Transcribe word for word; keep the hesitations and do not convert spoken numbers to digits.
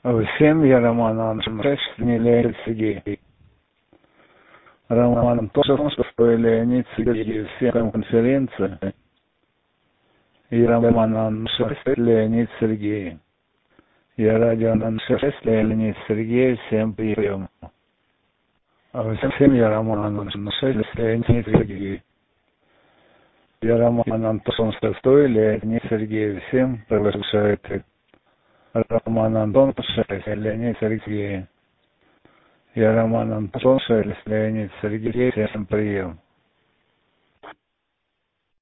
Всем я Роман Антонов, не Леонид Сергей. Роман Антонов, Леонид Сергей, всем конференция. И Роман Антонов, Леонид Сергей. Я радио Антонов, Леонид Сергей, всем прием. Всем я Роман Антонов, Леонид Сергей. Я Роман Антонов, Леонид Сергей, всем приглашает. Роман Антонов, Леонид Сергей. Я Роман Антонов, Леонид Сергей, всем прием.